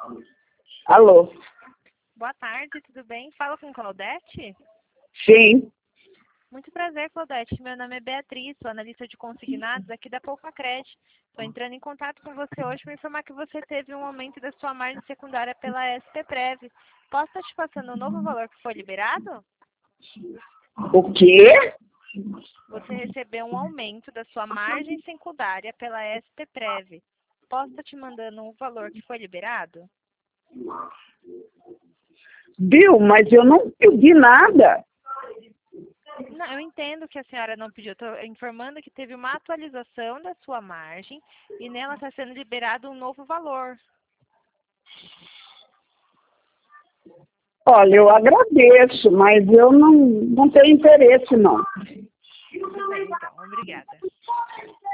Alô? Boa tarde, tudo bem? Fala com Claudete? Sim. Muito prazer, Claudete. Meu nome é Beatriz, sou analista de consignados aqui da Poucacred. Estou entrando em contato com você hoje para informar que você teve um aumento da sua margem secundária pela SPPrev. Posso estar te passando o novo valor que foi liberado? O quê? Você recebeu um aumento da sua margem secundária pela SPPrev. Posso estar te mandando o valor que foi liberado? Viu? Mas eu não pedi nada. Não, eu entendo que a senhora não pediu. Estou informando que teve uma atualização da sua margem e nela está sendo liberado um novo valor. Olha, eu agradeço, mas eu não tenho interesse, não. Tudo bem, então. Obrigada.